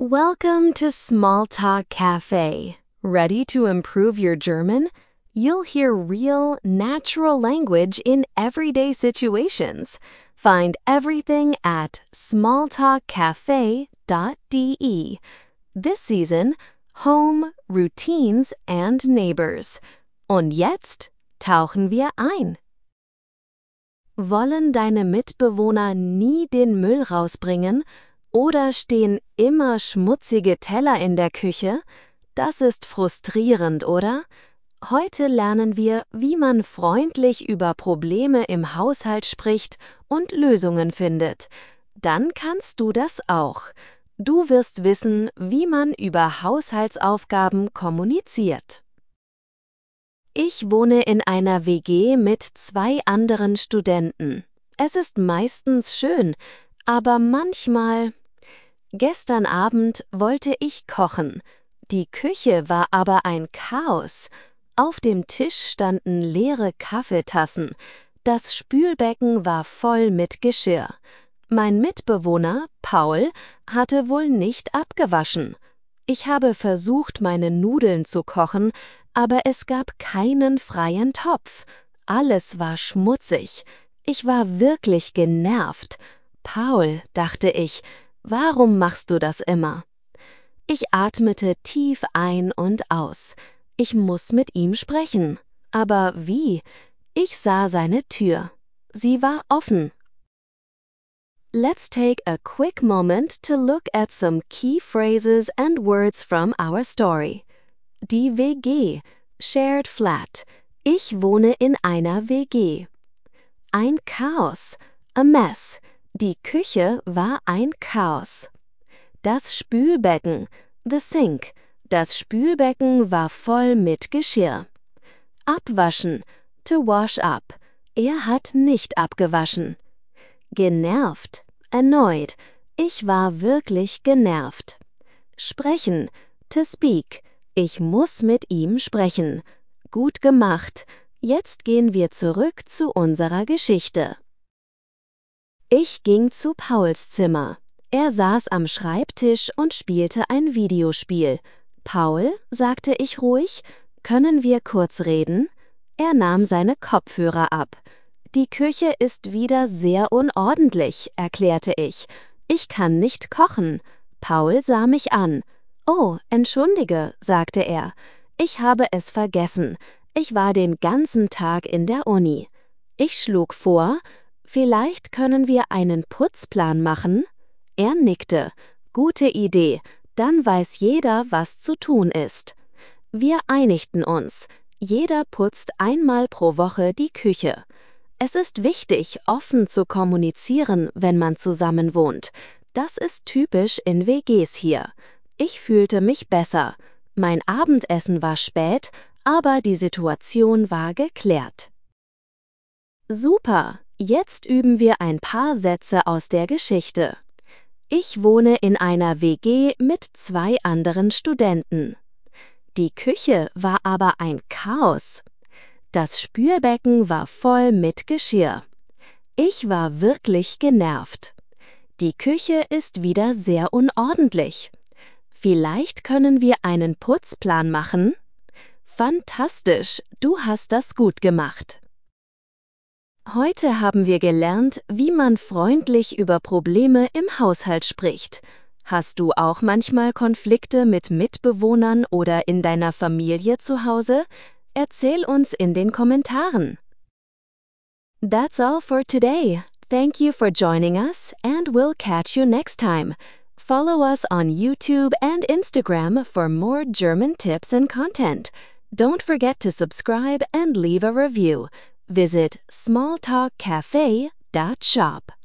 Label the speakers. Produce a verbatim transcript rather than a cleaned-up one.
Speaker 1: Welcome to Small Talk Cafe. Ready to improve your German? You'll hear real, natural language in everyday situations. Find everything at small talk cafe dot d e. This season, Home, Routines and Neighbors. Und jetzt tauchen wir ein. Wollen deine Mitbewohner nie den Müll rausbringen? Oder stehen immer schmutzige Teller in der Küche? Das ist frustrierend, oder? Heute lernen wir, wie man freundlich über Probleme im Haushalt spricht und Lösungen findet. Dann kannst du das auch. Du wirst wissen, wie man über Haushaltsaufgaben kommuniziert. Ich wohne in einer W G mit zwei anderen Studenten. Es ist meistens schön, aber manchmal... Gestern Abend wollte ich kochen. Die Küche war aber ein Chaos. Auf dem Tisch standen leere Kaffeetassen. Das Spülbecken war voll mit Geschirr. Mein Mitbewohner, Paul, hatte wohl nicht abgewaschen. Ich habe versucht, meine Nudeln zu kochen, aber es gab keinen freien Topf. Alles war schmutzig. Ich war wirklich genervt. Paul, dachte ich, warum machst du das immer? Ich atmete tief ein und aus. Ich muss mit ihm sprechen. Aber wie? Ich sah seine Tür. Sie war offen. Let's take a quick moment to look at some key phrases and words from our story. Die W G, Shared Flat. Ich wohne in einer W G. Ein Chaos, a mess. Die Küche war ein Chaos. Das Spülbecken, the sink. Das Spülbecken war voll mit Geschirr. Abwaschen, to wash up. Er hat nicht abgewaschen. Genervt, annoyed. Ich war wirklich genervt. Sprechen, to speak. Ich muss mit ihm sprechen. Gut gemacht. Jetzt gehen wir zurück zu unserer Geschichte. Ich ging zu Pauls Zimmer. Er saß am Schreibtisch und spielte ein Videospiel. »Paul«, sagte ich ruhig, »können wir kurz reden?« Er nahm seine Kopfhörer ab. »Die Küche ist wieder sehr unordentlich«, erklärte ich. »Ich kann nicht kochen.« Paul sah mich an. »Oh, entschuldige«, sagte er. »Ich habe es vergessen. Ich war den ganzen Tag in der Uni.« Ich schlug vor, »Vielleicht können wir einen Putzplan machen?« Er nickte. »Gute Idee, dann weiß jeder, was zu tun ist.« Wir einigten uns. Jeder putzt einmal pro Woche die Küche. Es ist wichtig, offen zu kommunizieren, wenn man zusammen wohnt. Das ist typisch in W Gs hier. Ich fühlte mich besser. Mein Abendessen war spät, aber die Situation war geklärt. Super! Jetzt üben wir ein paar Sätze aus der Geschichte. Ich wohne in einer W G mit zwei anderen Studenten. Die Küche war aber ein Chaos. Das Spülbecken war voll mit Geschirr. Ich war wirklich genervt. Die Küche ist wieder sehr unordentlich. Vielleicht können wir einen Putzplan machen? Fantastisch, du hast das gut gemacht. Heute haben wir gelernt, wie man freundlich über Probleme im Haushalt spricht. Hast du auch manchmal Konflikte mit Mitbewohnern oder in deiner Familie zu Hause? Erzähl uns in den Kommentaren. That's all for today. Thank you for joining us and we'll catch you next time. Follow us on YouTube and Instagram for more German tips and content. Don't forget to subscribe and leave a review. Visit small talk cafe dot shop.